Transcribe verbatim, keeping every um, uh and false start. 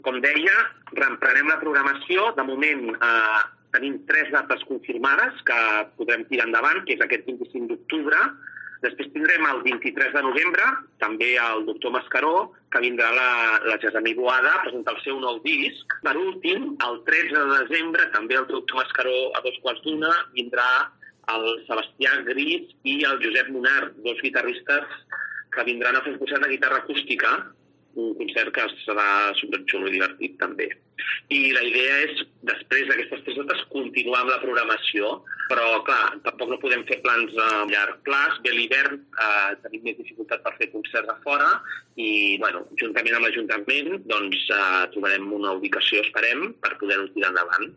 Com deia, reemprenem la programació. De moment eh, tenim tres dates confirmades que podrem tirar endavant, que és aquest vint-i-cinc d'octubre. Després tindrem el vint-i-tres de novembre, també el doctor Mascaró, que vindrà la, la Gessamí Boada a presentar el seu nou disc. Per últim, el tretze de desembre, també el doctor Mascaró a dos quarts d'una, vindrà el Sebastià Gris i el Josep Munar, dos guitarristes que vindran a fer un concert de guitarra acústica, un concert que serà superxulo i divertit també. I la idea és, després d'aquestes tres dates, continuar amb la programació, però clar, tampoc no podem fer plans a llarg plaç. Ve l'hivern, eh, tenim més dificultat per fer concerts a fora i, bueno, juntament amb l'Ajuntament, doncs eh, trobarem una ubicació, esperem, per poder-ho tirar endavant.